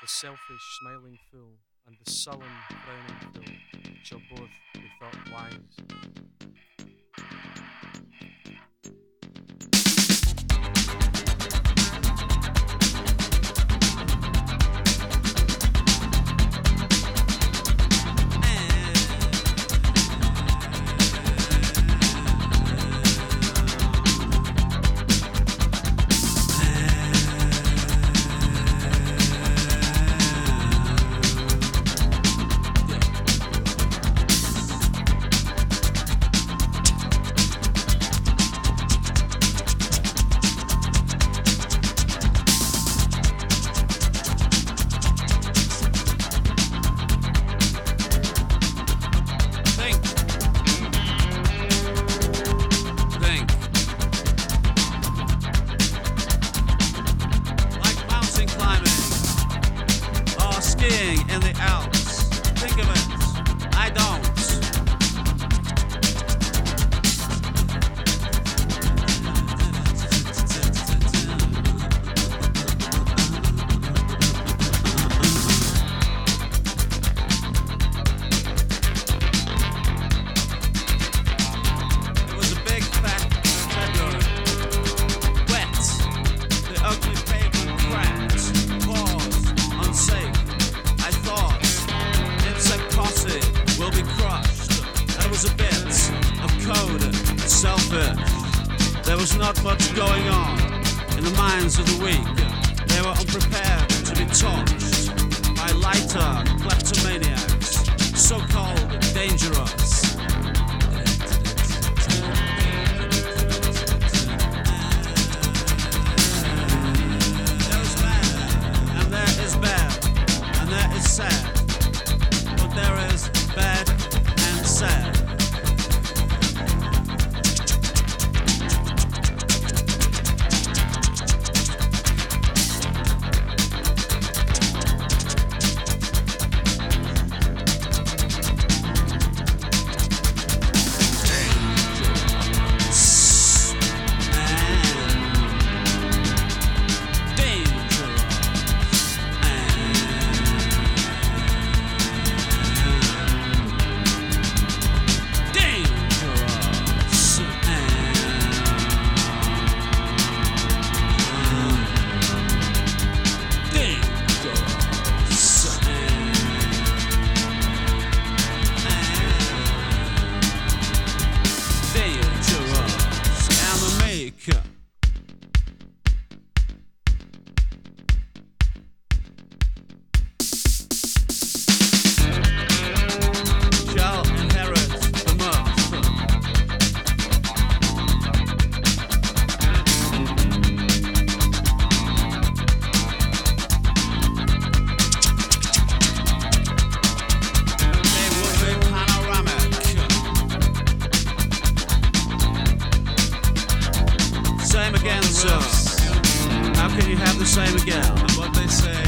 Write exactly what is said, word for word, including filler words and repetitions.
The selfish smiling fool and the sullen frowning fool shall both be thought wise. In the Alps, think of it, I don't. It was a big fat February, wet, the ugly pavement cracked, paused, unsafe. I thought insect posse will be crushed. There was a bit of code and selfish. There was not much going on in the minds of the weak. They were unprepared to be touched by lighter kleptomaniacs, so-called dangerous. There is bad, and there is bad. And there is sad, but there is bad and sad. Same again, sir. How can you have the same again? What they say.